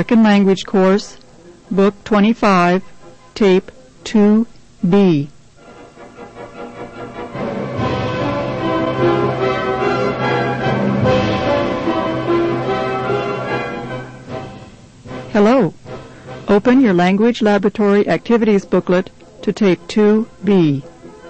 American Language Course, Book 25, Tape 2B. Hello. Open your Language Laboratory Activities booklet to Tape 2B.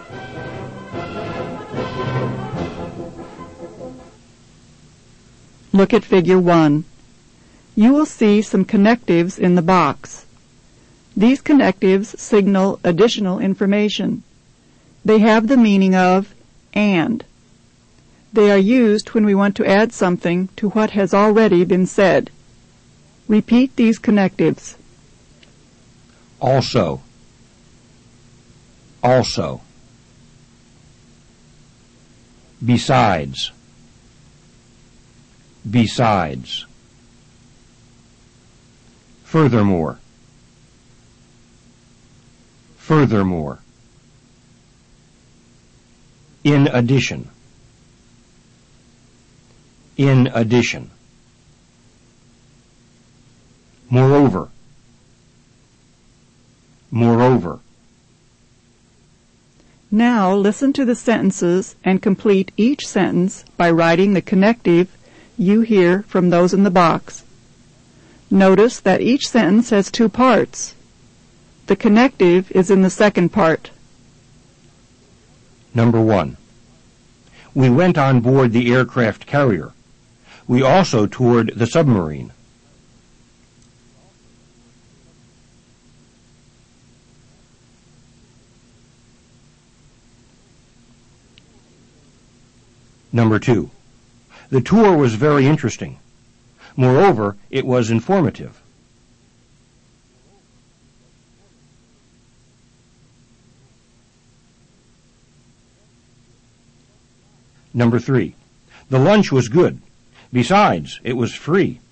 Look at Figure 1. You will see some connectives in the box. These connectives signal additional information. They have the meaning of and. They are used when we want to add something to what has already been said. Repeat these connectives. Also. Also. Besides. Besides. Furthermore. Furthermore. In addition. In addition. Moreover. Moreover. Now listen to the sentences and complete each sentence by writing the connective you hear from those in the box. Notice that each sentence has two parts. The connective is in the second part. Number 1. We went on board the aircraft carrier. We also toured the submarine. Number 2. The tour was very interesting. Moreover, it was informative. Number 3. The lunch was good. Besides, it was free.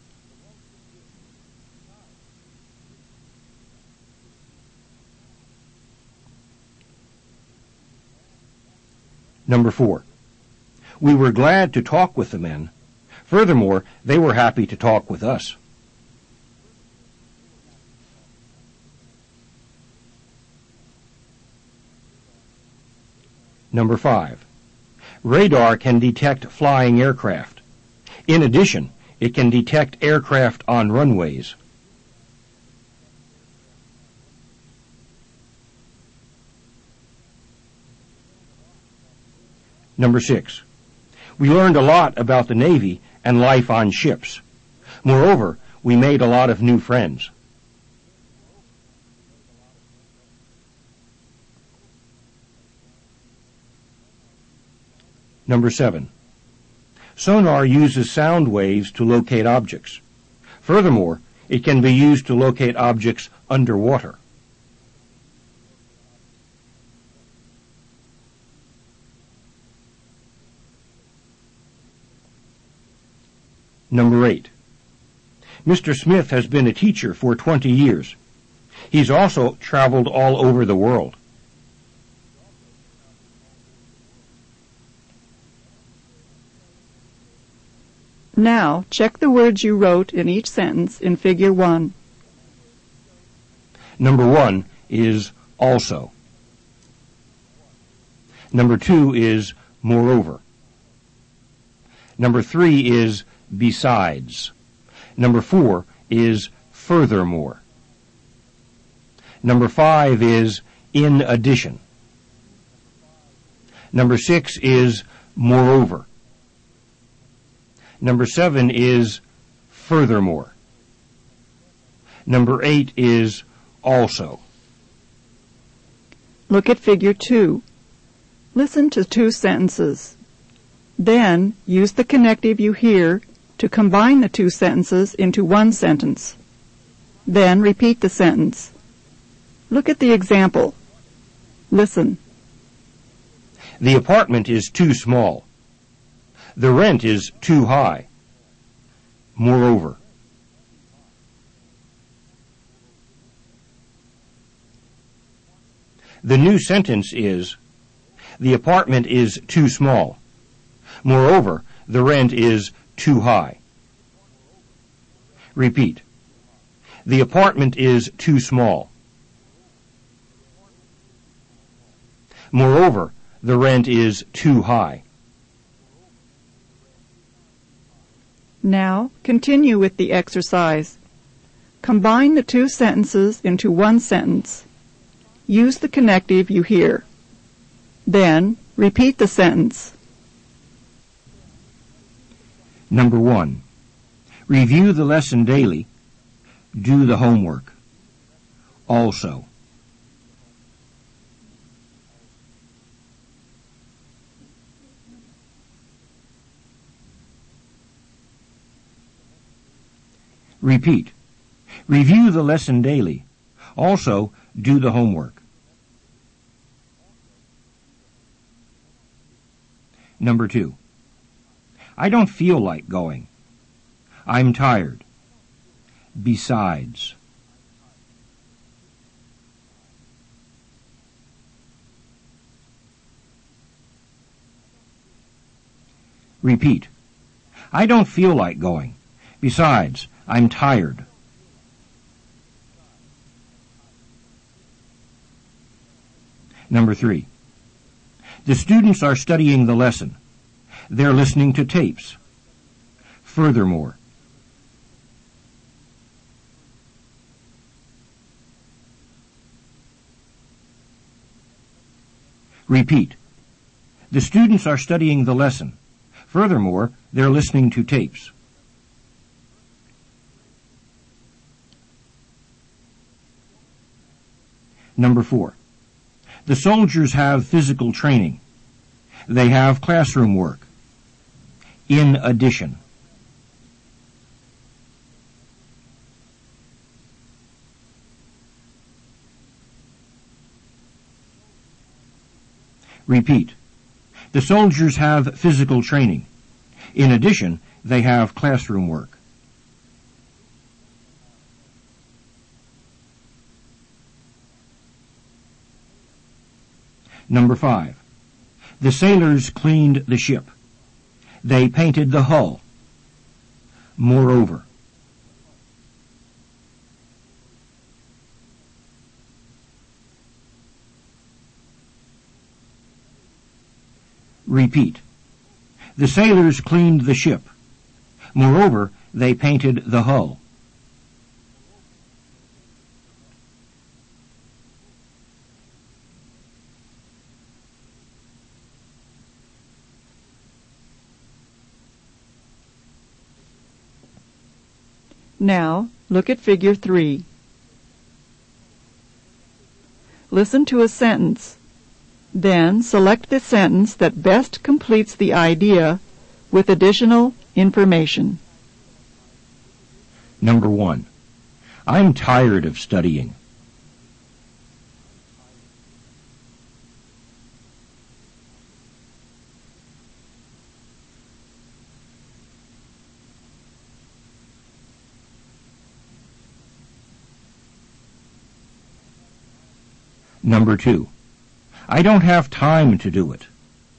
Number 4. We were glad to talk with the men. Furthermore, they were happy to talk with us. Number 5. Radar can detect flying aircraft. In addition, it can detect aircraft on runways. Number 6. We learned a lot about the Navy and life on ships. Moreover, we made a lot of new friends. Number 7. Sonar uses sound waves to locate objects. Furthermore, it can be used to locate objects underwater. Number 8. Mr. Smith has been a teacher for 20 years. He's also traveled all over the world. Now, check the words you wrote in each sentence in Figure 1. Number 1 is also. Number 2 is moreover. Number 3 is besides. Number 4 is furthermore. Number 5 is in addition. Number 6 is moreover. Number 7 is furthermore. Number 8 is also. Look at Figure 2. Listen to two sentences. Then use the connective you hear to combine the two sentences into one sentence. Then repeat the sentence. Look at the example. Listen. The apartment is too small. The rent is too high. Moreover. The new sentence is, the apartment is too small. Moreover, the rent is too high. Repeat. The apartment is too small. Moreover, the rent is too high. Now, continue with the exercise. Combine the two sentences into one sentence. Use the connective you hear. Then, repeat the sentence. Number 1. Review the lesson daily. Do the homework. Also. Repeat. Review the lesson daily. Also, do the homework. Number 2. I don't feel like going. I'm tired. Besides. Repeat. I don't feel like going. Besides, I'm tired. Number 3. The students are studying the lesson. They're listening to tapes. Furthermore. Repeat. The students are studying the lesson. Furthermore, they're listening to tapes. Number 4. The soldiers have physical training. They have classroom work. In addition. Repeat. The soldiers have physical training. In addition, they have classroom work. Number 5. The sailors cleaned the ship. They painted the hull. Moreover. Repeat. The sailors cleaned the ship. Moreover, they painted the hull. Now, look at Figure 3. Listen to a sentence. Then select the sentence that best completes the idea with additional information. Number 1. I'm tired of studying. Number 2. I don't have time to do it.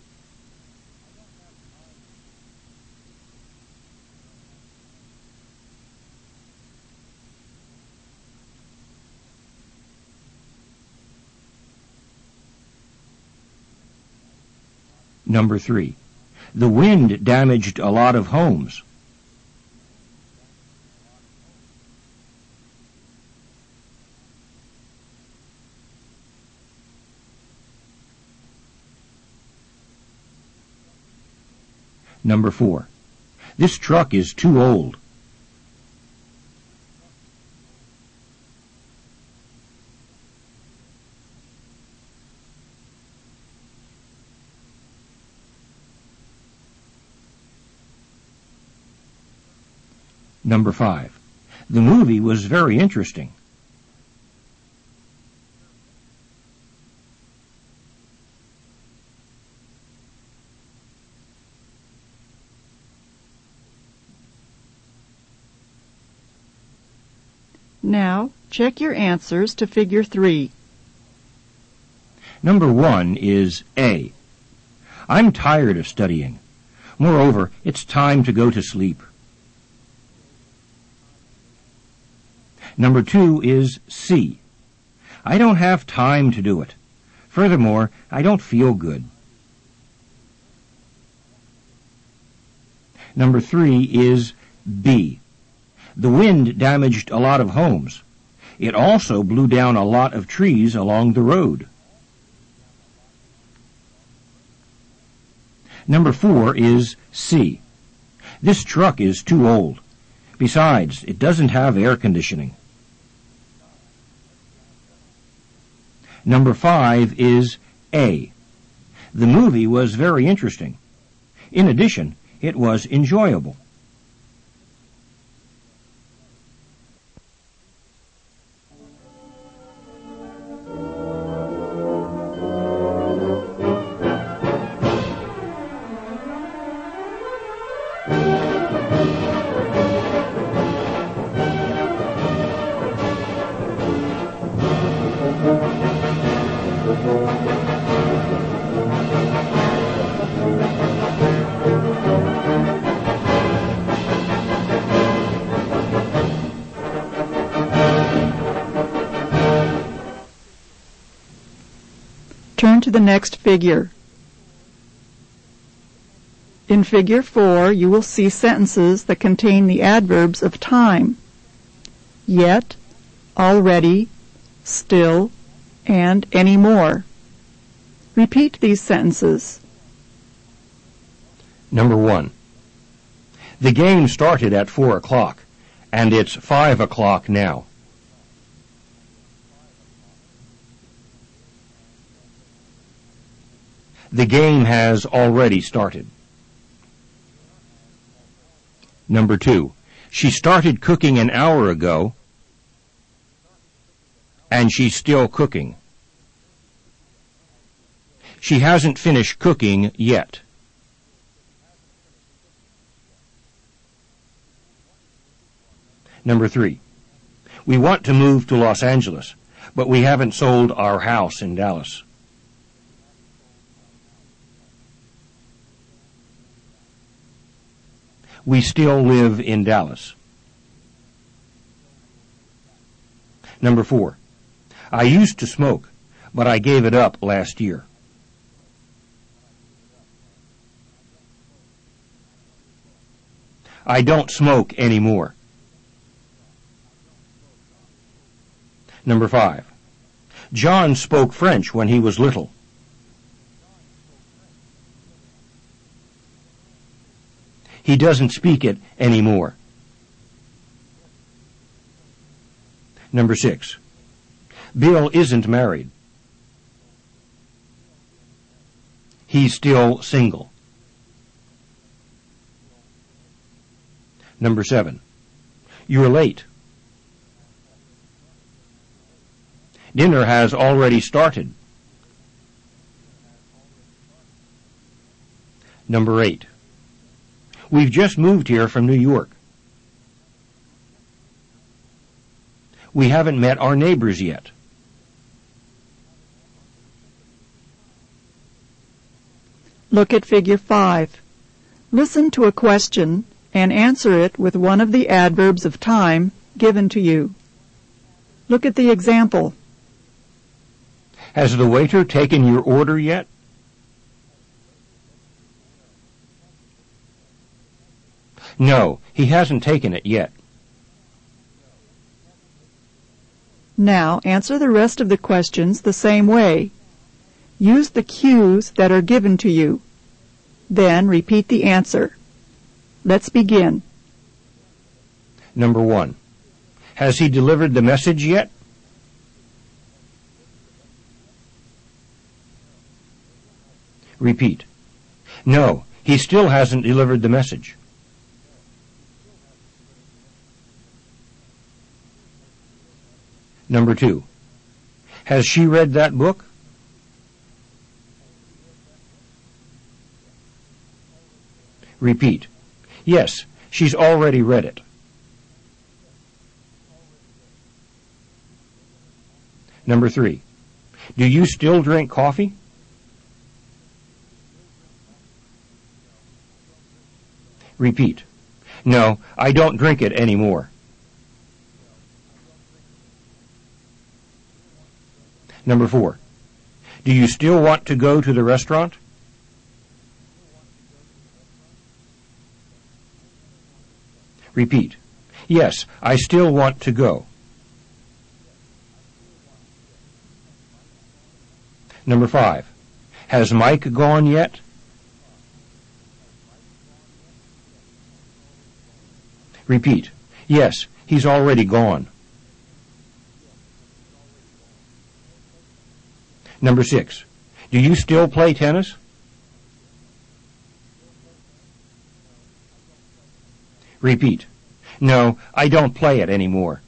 Number 3. The wind damaged a lot of homes. Number 4. This truck is too old. Number 5. The movie was very interesting. Now, check your answers to Figure 3. Number 1 is A. I'm tired of studying. Moreover, it's time to go to sleep. Number 2 is C. I don't have time to do it. Furthermore, I don't feel good. Number 3 is B. The wind damaged a lot of homes. It also blew down a lot of trees along the road. Number 4 is C. This truck is too old. Besides, it doesn't have air conditioning. Number 5 is A. The movie was very interesting. In addition, it was enjoyable. Turn to the next figure. In Figure 4, you will see sentences that contain the adverbs of time: yet, already, still, and any more. Repeat these sentences. Number 1. The game started at 4 o'clock, and it's 5 o'clock now. The game has already started. Number 2. She started cooking an hour ago, and she's still cooking. She hasn't finished cooking yet. Number 3. We want to move to Los Angeles, but we haven't sold our house in Dallas. We still live in Dallas. Number 4. I used to smoke, but I gave it up last year. I don't smoke anymore. Number 5. John spoke French when he was little. He doesn't speak it anymore. Number 6. Bill isn't married. He's still single. Number 7. You're late. Dinner has already started. Number 8. We've just moved here from New York. We haven't met our neighbors yet. Look at Figure 5. Listen to a question and answer it with one of the adverbs of time given to you. Look at the example. Has the waiter taken your order yet? No, he hasn't taken it yet. Now answer the rest of the questions the same way. Use the cues that are given to you. Then repeat the answer. Let's begin. Number 1. Has he delivered the message yet? Repeat. No, he still hasn't delivered the message. Number 2. Has she read that book? Repeat. Yes, she's already read it. Number 3. Do you still drink coffee? Repeat. No, I don't drink it anymore. Number 4. Do you still want to go to the restaurant? Repeat. Yes, I still want to go. Number 5. Has Mike gone yet? Repeat. Yes, he's already gone. Number 6. Do you still play tennis? Repeat. No, I don't play it anymore.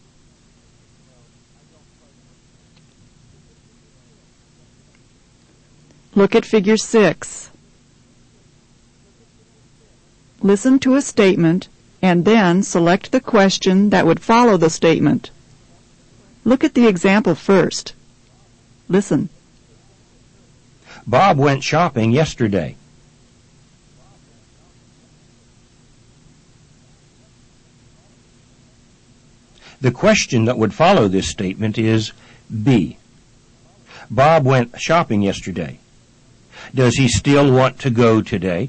Look at Figure 6. Listen to a statement and then select the question that would follow the statement. Look at the example first. Listen. Bob went shopping yesterday. The question that would follow this statement is B. Bob went shopping yesterday. Does he still want to go today?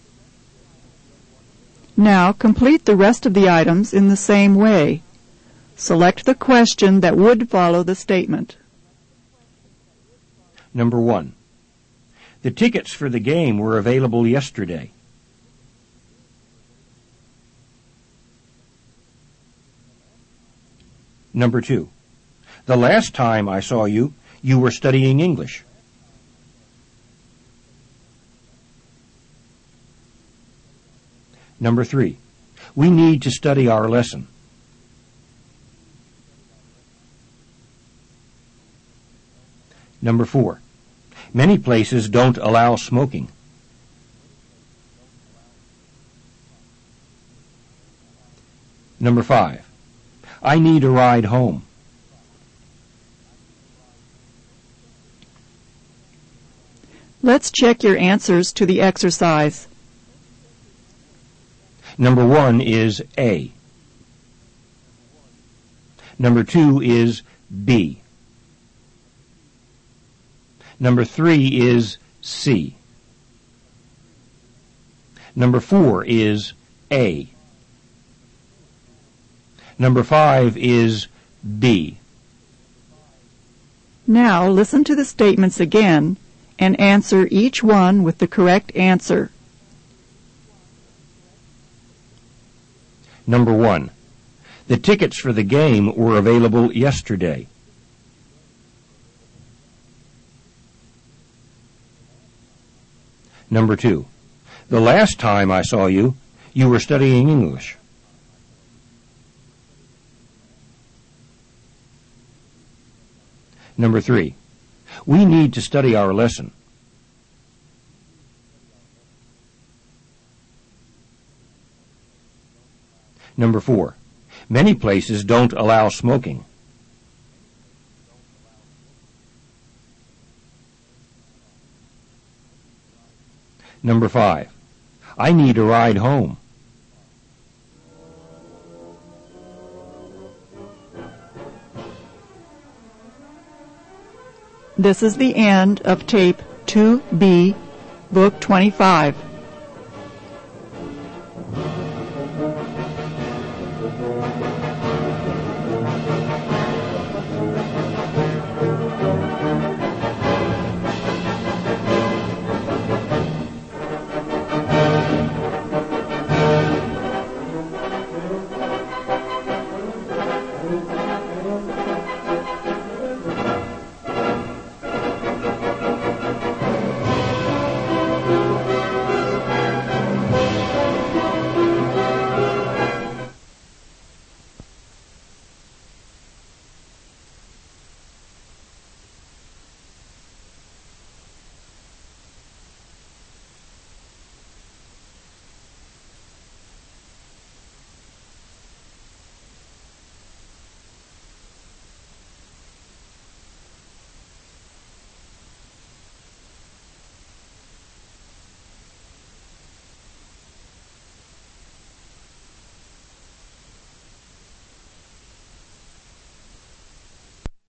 Now complete the rest of the items in the same way. Select the question that would follow the statement. Number 1. The tickets for the game were available yesterday. Number 2. The last time I saw you, you were studying English. Number 3. We need to study our lesson. Number 4. Many places don't allow smoking. Number 5. I need a ride home. Let's check your answers to the exercise. Number 1 is A. Number 2 is B. Number 3 is C. Number 4 is A. Number 5 is B. Now listen to the statements again and answer each one with the correct answer. Number 1. The tickets for the game were available yesterday. Number 2. The last time I saw you, you were studying English. Number 3. We need to study our lesson. Number 4. Many places don't allow smoking. Number 5. I need a ride home. This is the end of Tape 2B, Book 25.